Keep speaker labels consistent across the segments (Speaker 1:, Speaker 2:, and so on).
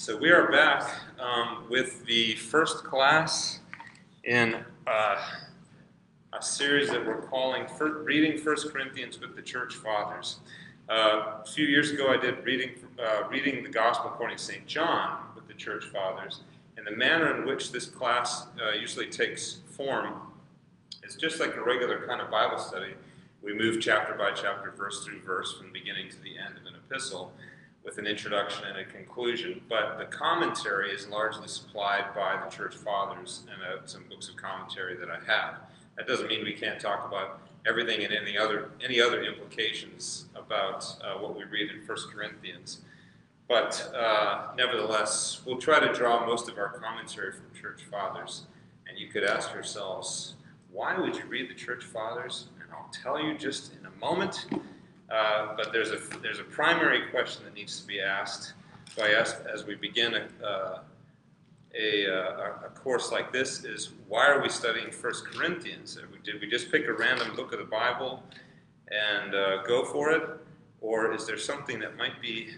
Speaker 1: So we are back with the first class in a series that we're calling Reading 1 Corinthians with the Church Fathers. A few years ago I did reading the Gospel according to St. John with the Church Fathers, and the manner in which this class usually takes form is just like a regular kind of Bible study. We move chapter by chapter, verse through verse, from the beginning to the end of an epistle, with an introduction and a conclusion, but the commentary is largely supplied by the Church Fathers and some books of commentary that I have. That doesn't mean we can't talk about everything and any other implications about what we read in 1 Corinthians. But nevertheless, we'll try to draw most of our commentary from Church Fathers. And you could ask yourselves, why would you read the Church Fathers? And I'll tell you just in a moment. But there's a primary question that needs to be asked by us as we begin a course like this: is why are we studying 1 Corinthians? Did we just pick a random book of the Bible and go for it, or is there something that might be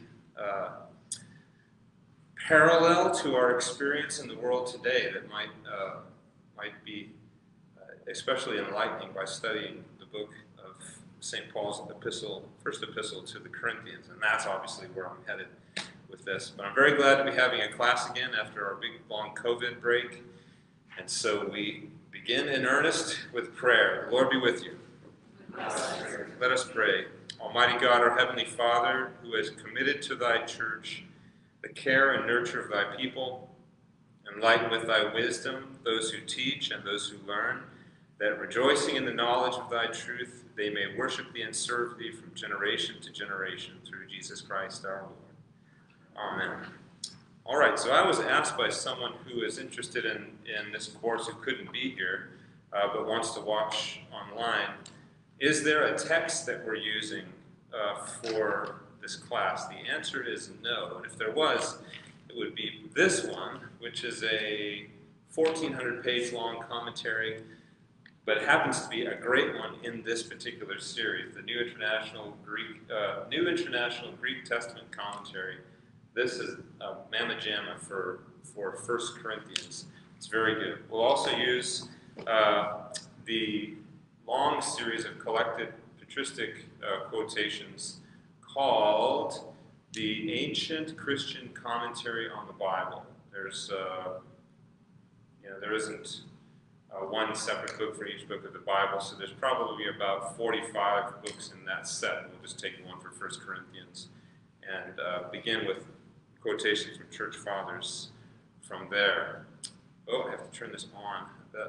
Speaker 1: parallel to our experience in the world today that might be especially enlightening by studying the book of St. Paul's first epistle to the Corinthians? And that's obviously where I'm headed with this. But I'm very glad to be having a class again after our big, long COVID break. And so we begin in earnest with prayer. The Lord be with you. Let us pray. Almighty God, our Heavenly Father, who has committed to thy church the care and nurture of thy people, enlighten with thy wisdom those who teach and those who learn, that rejoicing in the knowledge of thy truth, they may worship thee and serve thee from generation to generation through Jesus Christ our Lord. Amen. All right, so I was asked by someone who is interested in this course who couldn't be here but wants to watch online, is there a text that we're using for this class? The answer is no, and if there was, it would be this one, which is a 1,400-page long commentary, but it happens to be a great one in this particular series, the New International Greek Testament Commentary. This is a mamma jamma for 1 Corinthians. It's very good. We'll also use the long series of collected patristic quotations called the Ancient Christian Commentary on the Bible. There isn't one separate book for each book of the Bible, so there's probably about 45 books in that set. We'll just take one for 1 Corinthians and begin with quotations from Church Fathers from there. Oh, I have to turn this on.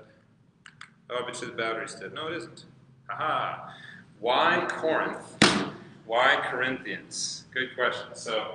Speaker 1: I bet you the battery's dead. No, it isn't. Aha! Why Corinth? Why Corinthians? Good question. So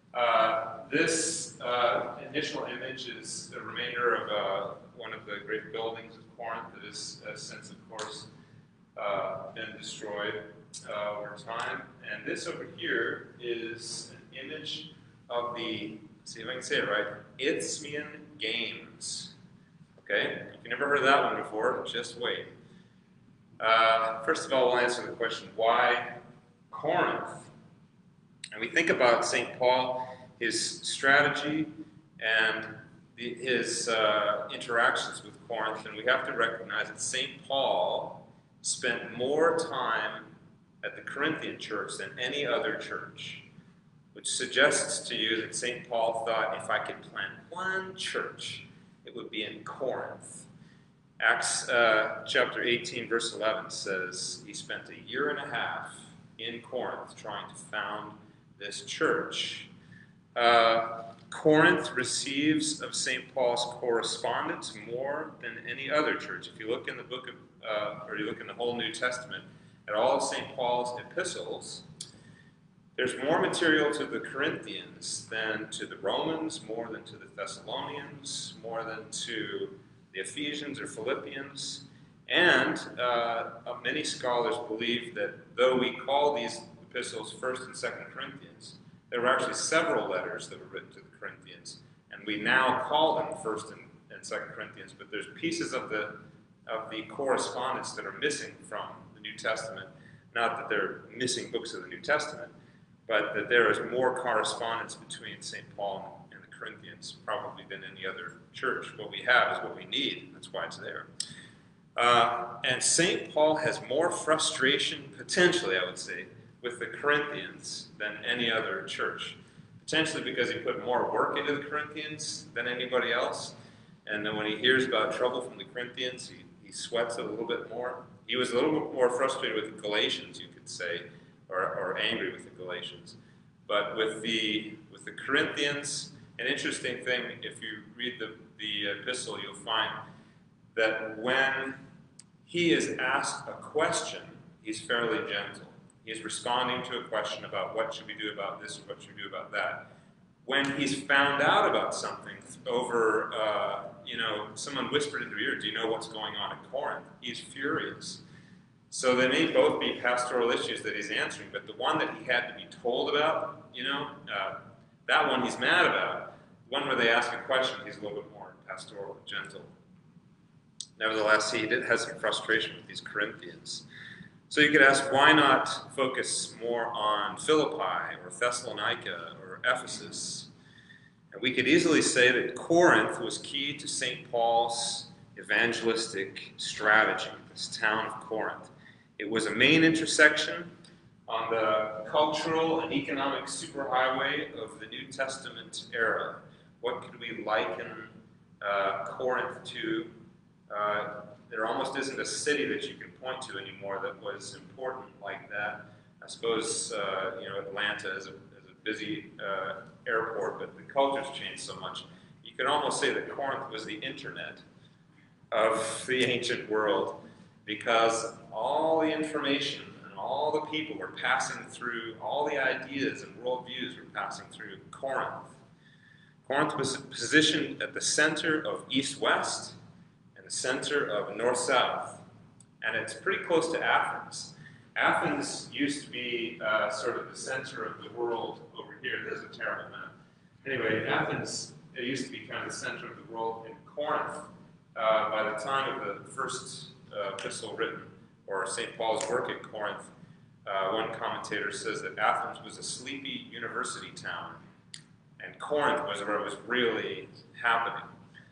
Speaker 1: this initial image is the remainder of one of the great buildings of Corinth that has since, of course, been destroyed over time. And this over here is an image of the, see if I can say it right, Isthmian Games. Okay? If you never heard of that one before, just wait. First of all, we'll answer the question, why Corinth? And we think about St. Paul, his strategy, and his interactions with Corinth, and we have to recognize that St. Paul spent more time at the Corinthian church than any other church, which suggests to you that St. Paul thought, if I could plant one church, it would be in Corinth. Acts chapter 18, verse 11 says he spent a year and a half in Corinth trying to found this church. Corinth receives of St. Paul's correspondence more than any other church. If you look in the book of, or you look in the whole New Testament, at all of St. Paul's epistles, there's more material to the Corinthians than to the Romans, more than to the Thessalonians, more than to the Ephesians or Philippians. And many scholars believe that though we call these epistles 1st and 2nd Corinthians, there were actually several letters that were written to the Corinthians, and we now call them 1st and 2nd Corinthians, but there's pieces of the correspondence that are missing from the New Testament. Not that they're missing books of the New Testament, but that there is more correspondence between St. Paul and the Corinthians, probably than any other church. What we have is what we need. That's why it's there. And St. Paul has more frustration, potentially, I would say, with the Corinthians than any other church. Potentially because he put more work into the Corinthians than anybody else. And then when he hears about trouble from the Corinthians, he sweats it a little bit more. He was a little bit more frustrated with the Galatians, you could say, or angry with the Galatians. But with the Corinthians, an interesting thing, if you read the epistle, you'll find that when he is asked a question, he's fairly gentle. He's responding to a question about what should we do about this or what should we do about that. When he's found out about something over, someone whispered into your ear, do you know what's going on at Corinth? He's furious. So they may both be pastoral issues that he's answering, but the one that he had to be told about, that one he's mad about. The one where they ask a question, he's a little bit more pastoral and gentle. Nevertheless, he has some frustration with these Corinthians. So you could ask, why not focus more on Philippi or Thessalonica or Ephesus? And we could easily say that Corinth was key to St. Paul's evangelistic strategy, this town of Corinth. It was a main intersection on the cultural and economic superhighway of the New Testament era. What could we liken Corinth to? There almost isn't a city that you can point to anymore that was important like that. I suppose Atlanta is a busy airport, but the culture's changed so much. You could almost say that Corinth was the internet of the ancient world, because all the information and all the people were passing through, all the ideas and worldviews were passing through Corinth. Corinth was positioned at the center of East-West, the center of North-South, and it's pretty close to Athens. Athens used to be sort of the center of the world over here. There's a terrible map. Anyway, Athens, it used to be kind of the center of the world. In Corinth, by the time of the first epistle written, or St. Paul's work at Corinth, one commentator says that Athens was a sleepy university town, and Corinth was where it was really happening.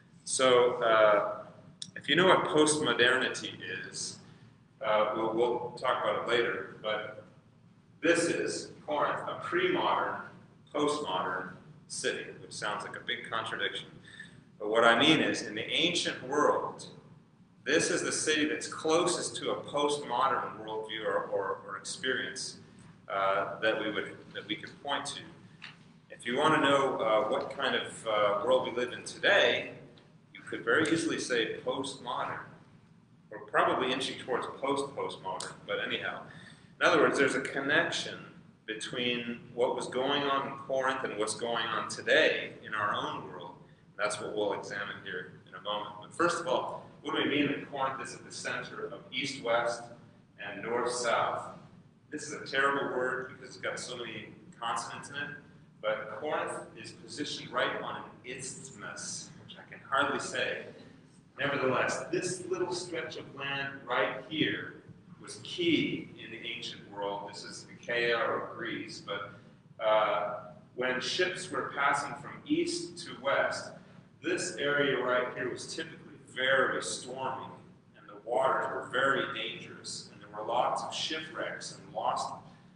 Speaker 1: So, if you know what postmodernity is, we'll talk about it later, but this is Corinth, a pre-modern, postmodern city, which sounds like a big contradiction. But what I mean is, in the ancient world, this is the city that's closest to a postmodern worldview or experience that we could point to. If you want to know what kind of world we live in today, could very easily say postmodern. We're probably inching towards postmodern, but anyhow. In other words, there's a connection between what was going on in Corinth and what's going on today in our own world. That's what we'll examine here in a moment. But first of all, what do we mean that Corinth is at the center of East-West and North-South? This is a terrible word because it's got so many consonants in it, but Corinth is positioned right on an isthmus, hardly say. Nevertheless, this little stretch of land right here was key in the ancient world. This is Achaia or Greece, but when ships were passing from east to west, this area right here was typically very stormy, and the waters were very dangerous, and there were lots of shipwrecks and lost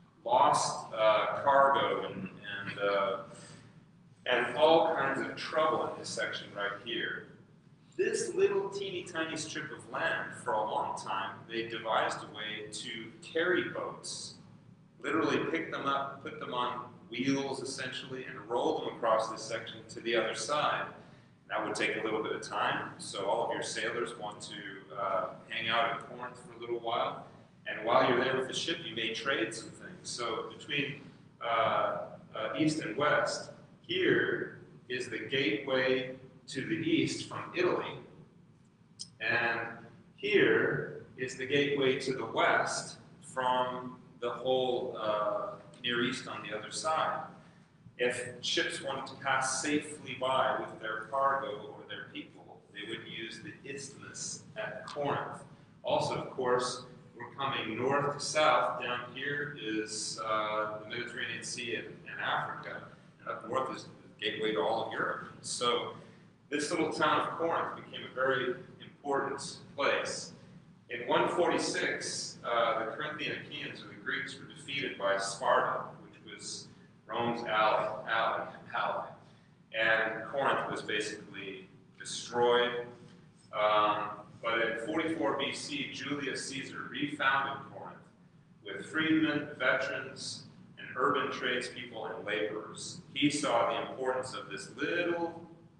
Speaker 1: cargo and all kinds of trouble in this section right here. This little teeny tiny strip of land, for a long time, they devised a way to carry boats, literally pick them up, put them on wheels essentially, and roll them across this section to the other side. That would take a little bit of time, so all of your sailors want to hang out in Corinth for a little while, and while you're there with the ship, you may trade some things. So between east and west, here is the gateway to the east from Italy, and here is the gateway to the west from the whole Near East on the other side. If ships wanted to pass safely by with their cargo or their people, they would use the isthmus at Corinth. Also, of course, we're coming north to south. Down here is the Mediterranean Sea and Africa. Up north is gateway to all of Europe. So this little town of Corinth became a very important place. In 146, the Corinthian Achaeans, or the Greeks, were defeated by Sparta, which was Rome's ally. And Corinth was basically destroyed. But in 44 BC, Julius Caesar refounded Corinth with freedmen, veterans, and urban tradespeople and laborers. He saw the importance of this little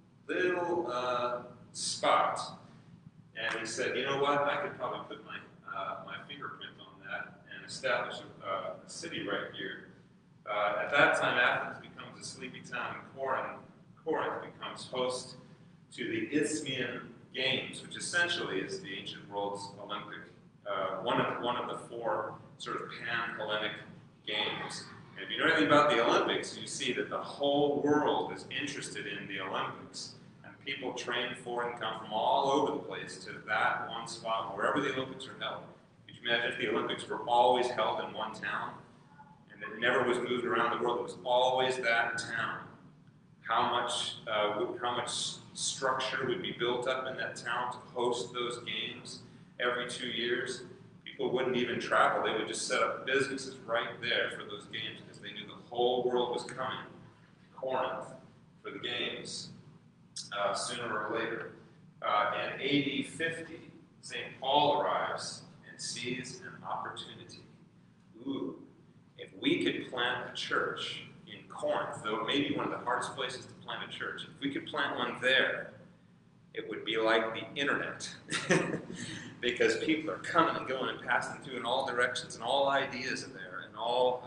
Speaker 1: spot, and he said, you know what, I could probably put my fingerprint on that and establish a city right here. At that time, Athens becomes a sleepy town, and Corinth becomes host to the Isthmian Games, which essentially is the ancient world's Olympic, one of the four sort of pan-Hellenic games. And if you know anything about the Olympics, you see that the whole world is interested in the Olympics. And people train for and come from all over the place to that one spot, wherever the Olympics are held. Could you imagine if the Olympics were always held in one town, and it never was moved around the world? It was always that town. How much structure would be built up in that town to host those games every 2 years? People wouldn't even travel. They would just set up businesses right there for those games because they knew the whole world was coming to Corinth for the games sooner or later. In AD 50, St. Paul arrives and sees an opportunity. Ooh, if we could plant a church in Corinth, though it may be one of the hardest places to plant a church, if we could plant one there, it would be like the internet. Because people are coming and going and passing through in all directions, and all ideas are there, and all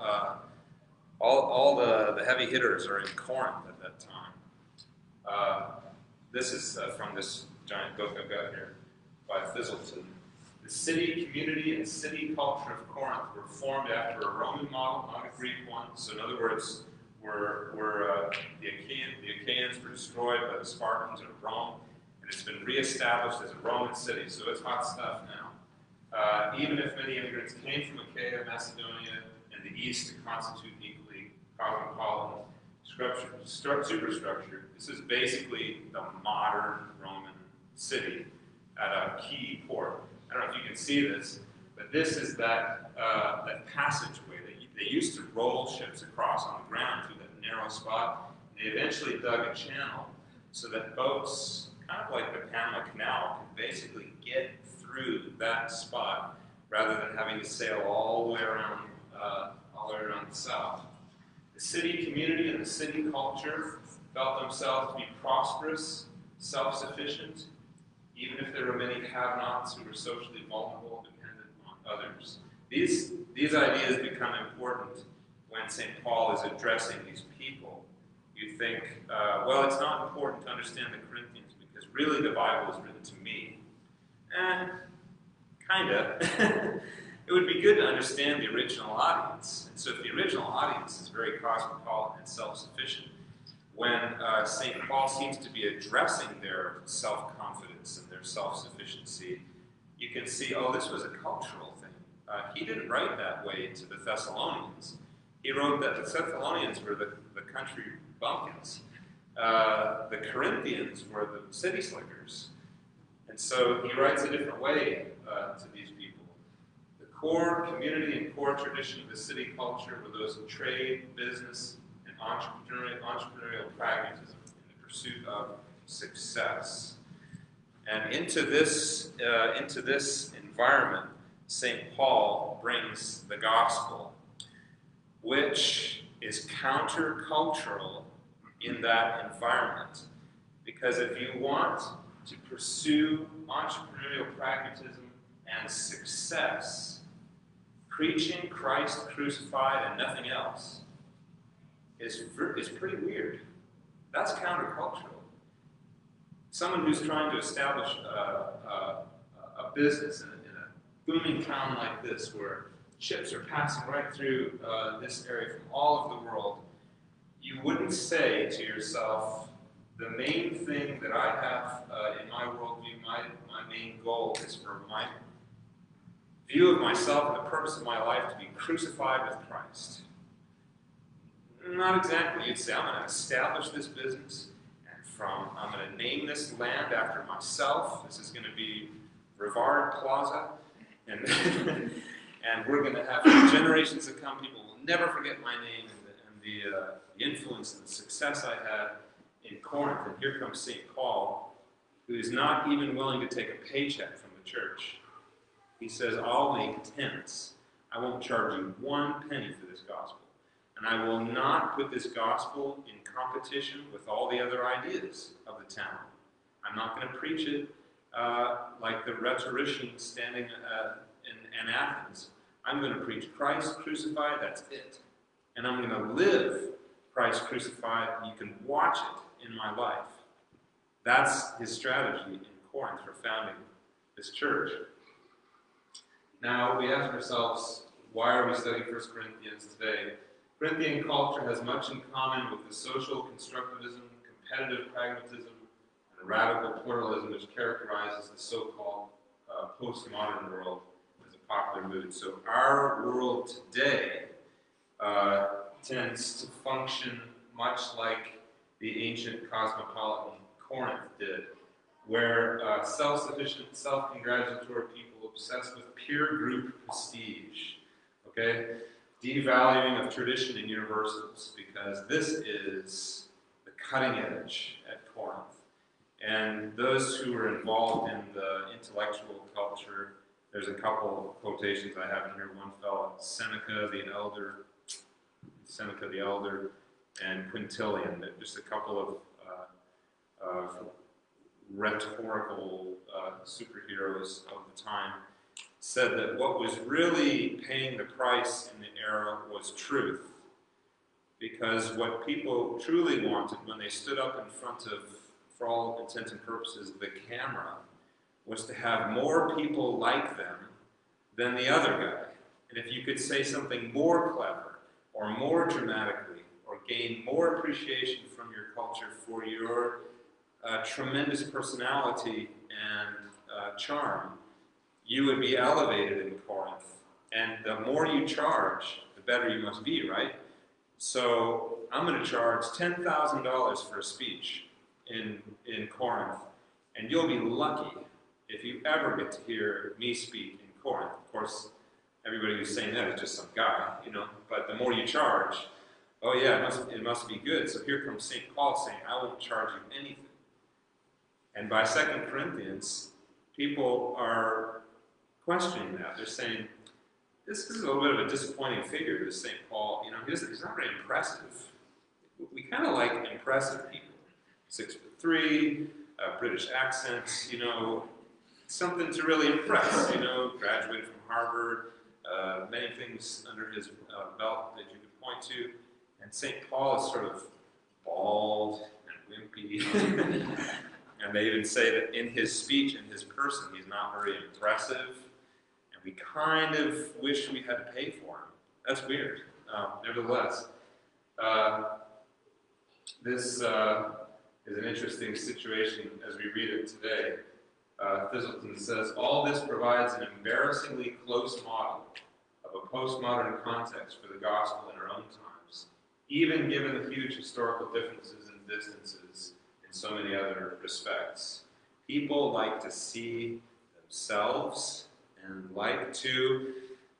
Speaker 1: the heavy hitters are in Corinth at that time. This is from this giant book I've got here by Fizzleton. The city, community, and city culture of Corinth were formed after a Roman model, not a Greek one. So in other words, the Achaeans were destroyed by the Spartans of Rome, and it's been reestablished as a Roman city, so it's hot stuff now. Even if many immigrants came from Achaia, Macedonia, and the East to constitute an equally cosmopolitan superstructure, this is basically the modern Roman city at a key port. I don't know if you can see this, but this is that passageway. They used to roll ships across on the ground through that narrow spot. They eventually dug a channel so that boats, kind of like the Panama Canal, could basically get through that spot rather than having to sail all the way around the south. The city community and the city culture felt themselves to be prosperous, self-sufficient, even if there were many have-nots who were socially vulnerable, dependent on others. These ideas become important when St. Paul is addressing these people. You think, well, it's not important to understand the Corinthians because really the Bible is written to me. Kinda. It would be good to understand the original audience. And so if the original audience is very cosmopolitan and self-sufficient, when St. Paul seems to be addressing their self-confidence and their self-sufficiency, you can see, oh, this was a cultural thing. He didn't write that way to the Thessalonians. He wrote that the Thessalonians were the country bumpkins. The Corinthians were the city slickers. And so he writes a different way to these people. The core community and core tradition of the city culture were those of trade, business, and entrepreneurial pragmatism in the pursuit of success. And into this environment, St. Paul brings the gospel, which is countercultural in that environment. Because if you want to pursue entrepreneurial pragmatism and success, preaching Christ crucified and nothing else is pretty weird. That's countercultural. Someone who's trying to establish a business in a booming town like this, where ships are passing right through this area from all over the world, you wouldn't say to yourself, the main thing that I have in my worldview, my main goal is for my view of myself and the purpose of my life to be crucified with Christ. Not exactly. You'd say, I'm going to establish this business, and I'm going to name this land after myself. This is going to be Rivard Plaza, and and we're going to have for generations to come. People will never forget my name and the influence and the success I had in Corinth. And here comes St. Paul, who is not even willing to take a paycheck from the church. He says, I'll make tents. I won't charge you one penny for this gospel. And I will not put this gospel in competition with all the other ideas of the town. I'm not going to preach it like the rhetorician standing in Athens. I'm going to preach Christ crucified, that's it. And I'm going to live Christ crucified, and you can watch it in my life. That's his strategy in Corinth for founding this church. Now, we ask ourselves, why are we studying 1 Corinthians today? Corinthian culture has much in common with the social constructivism, competitive pragmatism, and radical pluralism which characterizes the so-called postmodern world as a popular mood. So our world today tends to function much like the ancient cosmopolitan Corinth did, where self-sufficient, self-congratulatory people obsessed with peer group prestige, okay? Devaluing of tradition and universals, because this is the cutting edge at Corinth. And those who are involved in the intellectual culture, there's a couple of quotations I have in here. One fellow, Seneca the Elder, and Quintilian. Just a couple of rhetorical superheroes of the time, said that what was really paying the price in the era was truth. Because what people truly wanted when they stood up in front of, for all intents and purposes, the camera, was to have more people like them than the other guy. And if you could say something more clever, or more dramatically, or gain more appreciation from your culture for your tremendous personality and charm, you would be elevated in Corinth. And the more you charge, the better you must be, right? So I'm going to charge $10,000 for a speech in Corinth, and you'll be lucky if you ever get to hear me speak in Corinth. Of course, everybody who's saying that is just some guy, but the more you charge, oh yeah, it must be good. So here comes St. Paul saying, I won't charge you anything. And by 2 Corinthians, people are questioning that. They're saying, this is a little bit of a disappointing figure, this St. Paul. He's not very impressive. We kind of like impressive people. 6'3", British accents, something to really impress, graduated from Harvard, many things under his belt that you could point to. And St. Paul is sort of bald and wimpy. And they even say that in his speech, in his person, he's not very impressive. And we kind of wish we had to pay for him. That's weird. Nevertheless, this is an interesting situation as we read it today. Thistleton says, all this provides an embarrassingly close model of a postmodern context for the gospel in our own times, even given the huge historical differences and distances in so many other respects. People like to see themselves and like to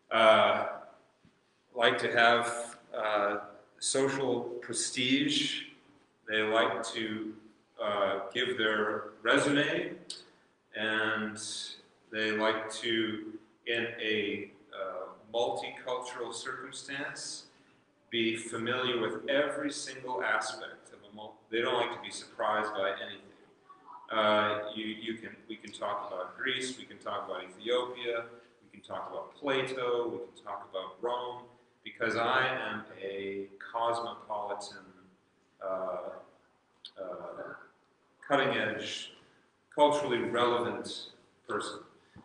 Speaker 1: have social prestige. They like to give their resume, and they like to, in a multicultural circumstance, be familiar with every single aspect of they don't like to be surprised by anything. We can talk about Greece, we can talk about Ethiopia, we can talk about Plato, we can talk about Rome, because I am a cosmopolitan, cutting-edge, culturally relevant person.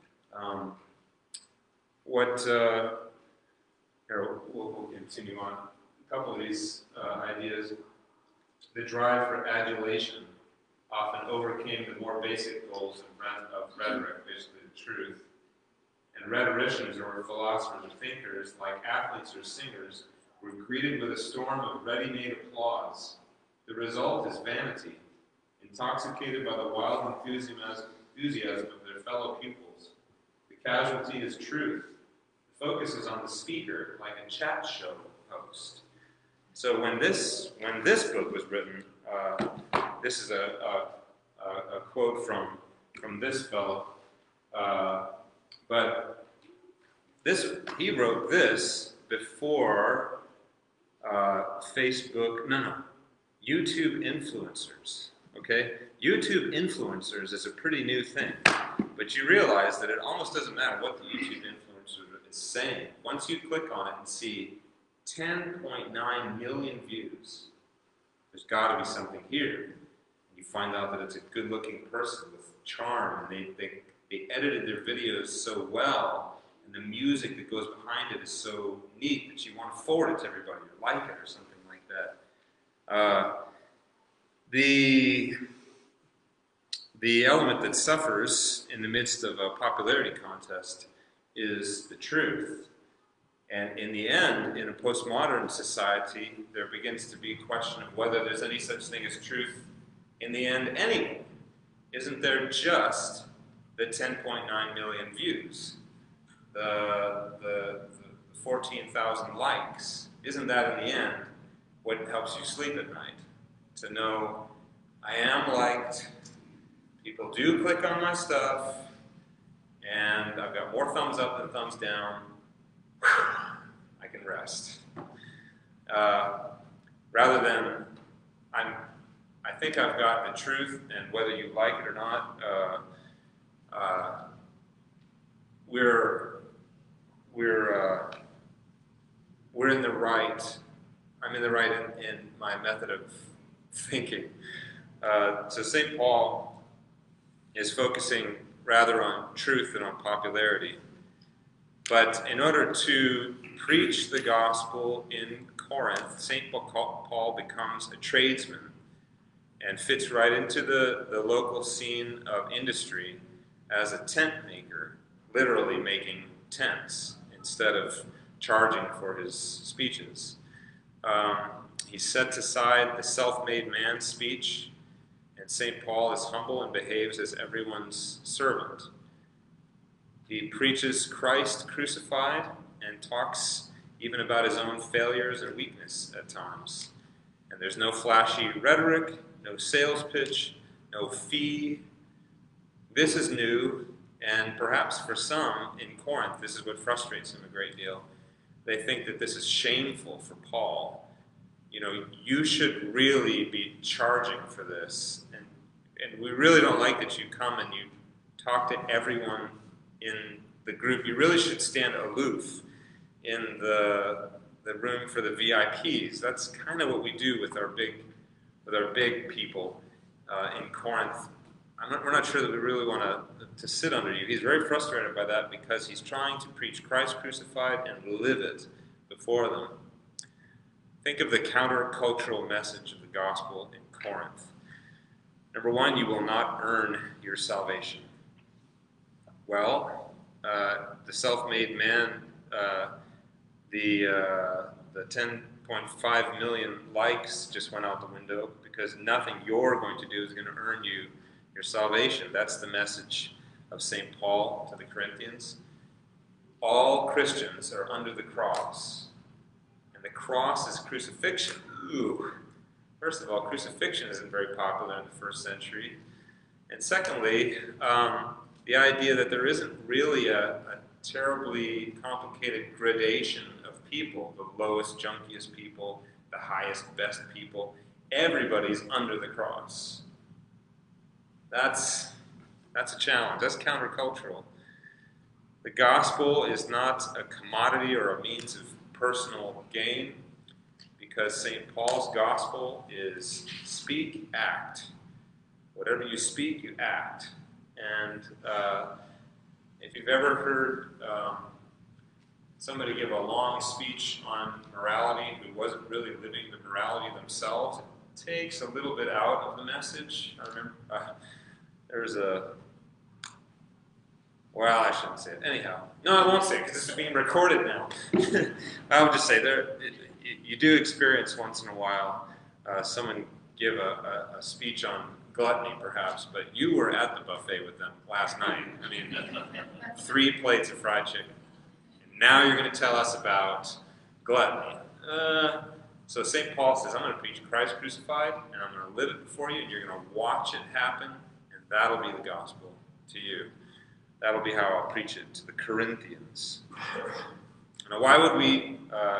Speaker 1: Here, we'll continue on. A couple of these ideas. The drive for adulation often overcame the more basic goals of rhetoric, basically the truth. And rhetoricians or philosophers or thinkers, like athletes or singers, We're greeted with a storm of ready-made applause. The result is vanity, intoxicated by the wild enthusiasm of their fellow pupils. The casualty is truth. The focus is on the speaker, like a chat show host. So when this book was written, this is a quote from this fellow, but he wrote this before YouTube influencers. Okay, YouTube influencers is a pretty new thing, but you realize that it almost doesn't matter what the YouTube influencer is saying. Once you click on it and see 10.9 million views, there's got to be something here. You find out that it's a good-looking person with charm, and they edited their videos so well, and the music that goes behind it is so neat that you want to forward it to everybody or like it or something like that. The element that suffers in the midst of a popularity contest is the truth. And in the end, in a postmodern society, there begins to be a question of whether there's any such thing as truth in the end anyway. Isn't there just the 10.9 million views? The 14,000 likes? Isn't that in the end what helps you sleep at night? To know I am liked, people do click on my stuff, and I've got more thumbs up than thumbs down. I can rest. Rather than I think I've got the truth, and whether you like it or not, we're in the right. I'm in the right in my method of thinking. So St. Paul is focusing rather on truth than on popularity. But in order to preach the gospel in Corinth, St. Paul becomes a tradesman and fits right into the local scene of industry as a tent maker, literally making tents instead of charging for his speeches. He sets aside the self-made man speech, and St. Paul is humble and behaves as everyone's servant. He preaches Christ crucified and talks even about his own failures and weakness at times. And there's no flashy rhetoric, no sales pitch, no fee. This is new, and perhaps for some in Corinth, this is what frustrates him a great deal. They think that this is shameful for Paul. You know, you should really be charging for this. And we really don't like that you come and you talk to everyone in the group. You really should stand aloof in the room for the VIPs. That's kind of what we do with our big people in Corinth. We're not sure that we really want to sit under you. He's very frustrated by that because he's trying to preach Christ crucified and live it before them. Think of the countercultural message of the gospel in Corinth. Number one, you will not earn your salvation. Well, the self-made man, the 10.5 million likes just went out the window because nothing you're going to do is going to earn you your salvation. That's the message of St. Paul to the Corinthians. All Christians are under the cross. And the cross is crucifixion. Ooh. First of all, crucifixion isn't very popular in the first century. And secondly, the idea that there isn't really a terribly complicated gradation of people, the lowest, junkiest people, the highest, best people. Everybody's under the cross. That's a challenge. That's countercultural. The gospel is not a commodity or a means of personal gain, because St. Paul's gospel is speak, act. Whatever you speak, you act. And if you've ever heard somebody give a long speech on morality who wasn't really living the morality themselves, it takes a little bit out of the message. I remember there's well, I shouldn't say it. Anyhow, no, I won't say it because this is being recorded now. I would just say you do experience once in a while someone give a speech on gluttony, perhaps, but you were at the buffet with them last night. I mean, 3 plates of fried chicken. And now you're going to tell us about gluttony. So St. Paul says, I'm going to preach Christ crucified, and I'm going to live it before you, and you're going to watch it happen, and that'll be the gospel to you. That'll be how I'll preach it to the Corinthians. Now, why would we...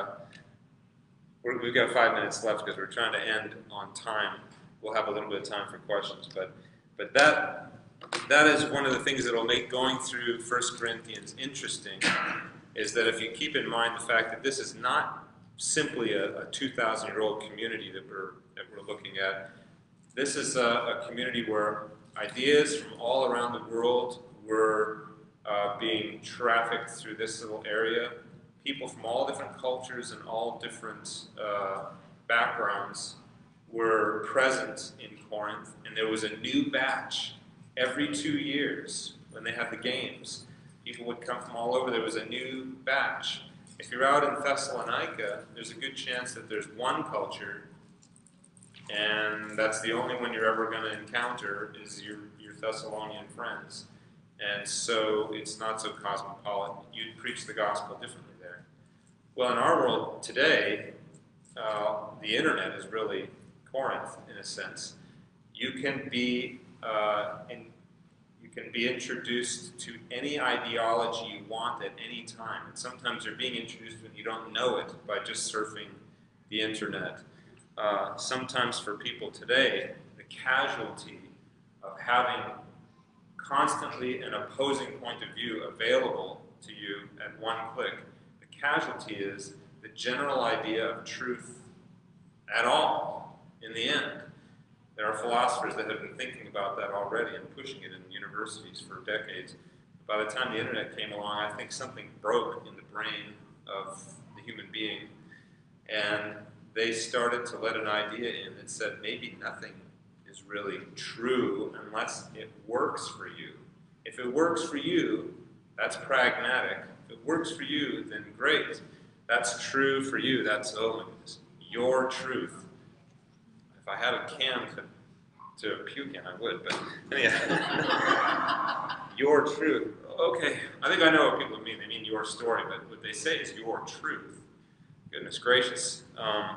Speaker 1: we've got 5 minutes left because we're trying to end on time. We'll have a little bit of time for questions, but that is one of the things that will make going through 1 Corinthians interesting, is that if you keep in mind the fact that this is not simply a 2,000-year-old community that we're looking at. This is a community where ideas from all around the world were being trafficked through this little area. People from all different cultures and all different backgrounds were present in Corinth, and there was a new batch every 2 years when they had the games. People would come from all over. There was a new batch. If you're out in Thessalonica, there's a good chance that there's one culture, and that's the only one you're ever going to encounter is your Thessalonian friends. And so it's not so cosmopolitan. You'd preach the gospel differently there. Well, in our world today, the internet is really Corinth in a sense. You can be introduced to any ideology you want at any time. And sometimes you're being introduced when you don't know it by just surfing the internet. Sometimes for people today, the casualty of having constantly an opposing point of view available to you at one click, the casualty is the general idea of truth at all in the end. There are philosophers that have been thinking about that already and pushing it in universities for decades. By the time the internet came along, I think something broke in the brain of the human being, and they started to let an idea in that said maybe nothing is really true unless it works for you. If it works for you, that's pragmatic. If it works for you, then great. That's true for you. That's, oh my goodness, your truth. If I had a can to puke in, I would, but anyhow. Your truth. Okay, I think I know what people mean. They mean your story, but what they say is your truth. Goodness gracious.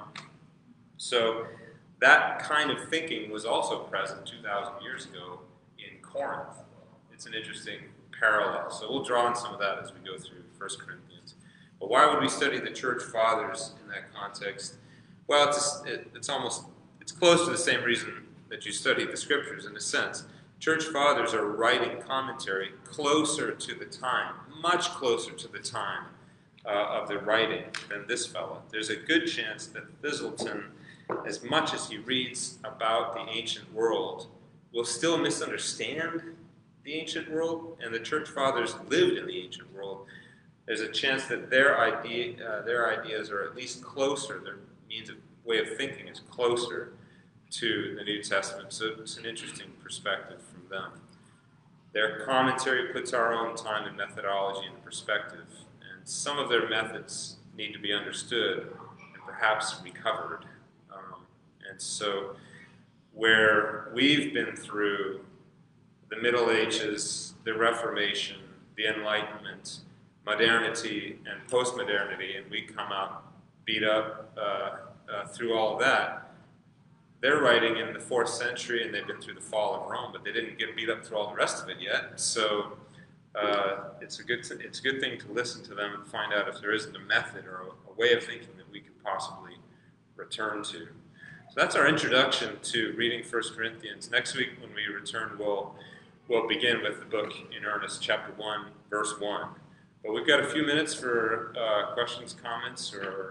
Speaker 1: So that kind of thinking was also present 2,000 years ago in Corinth. It's an interesting parallel. So we'll draw on some of that as we go through 1 Corinthians. But why would we study the church fathers in that context? Well, it's close to the same reason that you study the scriptures in a sense. Church fathers are writing commentary closer to the time, much closer to the time of the writing than this fellow. There's a good chance that Thistleton, as much as he reads about the ancient world, will still misunderstand the ancient world, and the church fathers lived in the ancient world. There's a chance that their ideas are at least closer, their way of thinking is closer to the New Testament. So it's an interesting perspective from them. Their commentary puts our own time and methodology into perspective, and some of their methods need to be understood and perhaps recovered. And so where we've been through the Middle Ages, the Reformation, the Enlightenment, modernity, and postmodernity, and we come out beat up through all of that, they're writing in the 4th century, and they've been through the fall of Rome, but they didn't get beat up through all the rest of it yet. So it's a good thing to listen to them and find out if there isn't a method or a way of thinking that we could possibly return to. So that's our introduction to reading 1 Corinthians. Next week, when we return, we'll begin with the book in earnest, chapter 1, verse 1. But we've got a few minutes for questions, comments,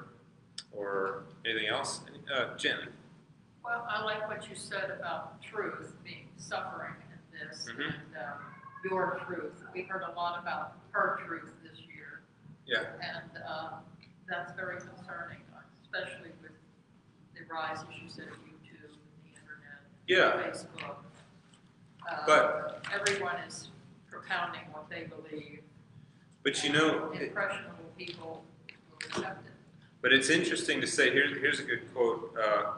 Speaker 1: or anything else. Jen?
Speaker 2: Well, I like what you said about truth being suffering in this,
Speaker 1: Mm-hmm.
Speaker 2: and your truth. We heard a lot about her truth this year.
Speaker 1: Yeah.
Speaker 2: And that's very concerning, especially with the rise, as you said, of YouTube, the internet,
Speaker 1: Yeah.
Speaker 2: Facebook.
Speaker 1: But
Speaker 2: everyone is propounding what they believe.
Speaker 1: you know,
Speaker 2: impressionable people will accept it.
Speaker 1: But it's interesting to say, here's a good quote.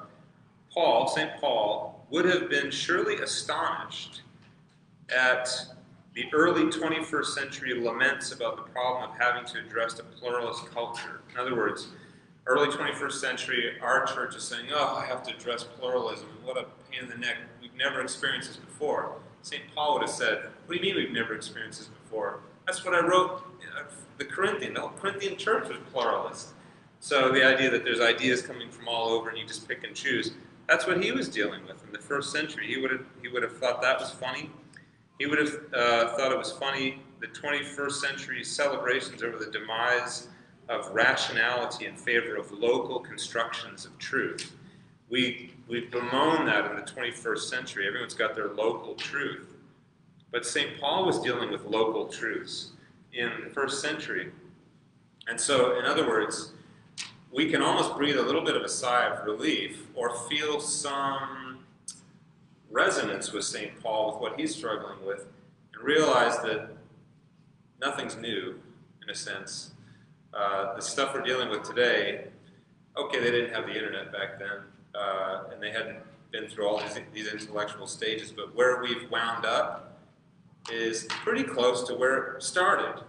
Speaker 1: St. Paul, would have been surely astonished at the early 21st century laments about the problem of having to address a pluralist culture. In other words, early 21st century, our church is saying, oh, I have to address pluralism. What a pain in the neck. We've never experienced this before. St. Paul would have said, what do you mean we've never experienced this before? That's what I wrote. The whole Corinthian church was pluralist. So the idea that there's ideas coming from all over and you just pick and choose, that's what he was dealing with in the first century. He would have thought that was funny. He would have thought it was funny, the 21st century celebrations over the demise of rationality in favor of local constructions of truth. We bemoan that in the 21st century. Everyone's got their local truth. But St. Paul was dealing with local truths in the first century. And so, in other words, we can almost breathe a little bit of a sigh of relief or feel some resonance with St. Paul with what he's struggling with and realize that nothing's new, in a sense. The stuff we're dealing with today, okay, they didn't have the internet back then, and they hadn't been through all these intellectual stages, but where we've wound up is pretty close to where it started.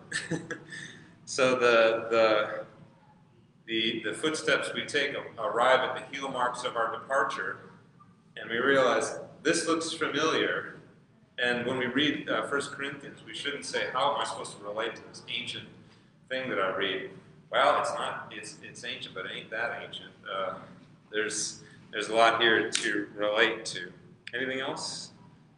Speaker 1: So the footsteps we take arrive at the heel marks of our departure, and we realize this looks familiar. And when we read 1 Corinthians, we shouldn't say, how am I supposed to relate to this ancient thing that I read? Well, it's ancient, but it ain't that ancient. There's a lot here to relate to. Anything else?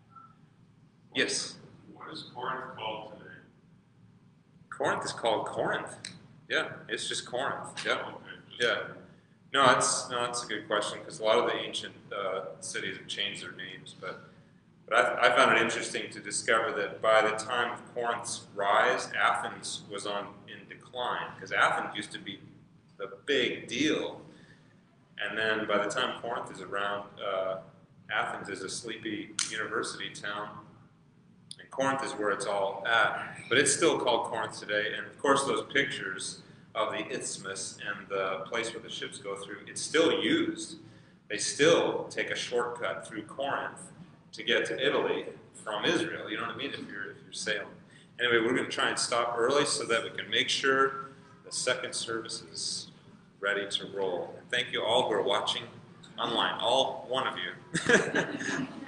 Speaker 1: Yes?
Speaker 3: What is Corinth called today?
Speaker 1: Corinth is called Corinth. Yeah, it's just Corinth. Yeah.
Speaker 3: Okay,
Speaker 1: Yeah. No, it's a good question because a lot of the ancient cities have changed their names. But I found it interesting to discover that by the time of Corinth's rise, Athens was in decline because Athens used to be the big deal. And then by the time Corinth is around, Athens is a sleepy university town. And Corinth is where it's all at. But it's still called Corinth today. And of course, those pictures of the isthmus and the place where the ships go through, it's still used. They still take a shortcut through Corinth to get to Italy from Israel. You know what I mean? If you're sailing. Anyway, we're going to try and stop early so that we can make sure the second service is ready to roll. And thank you all who are watching online, all one of you.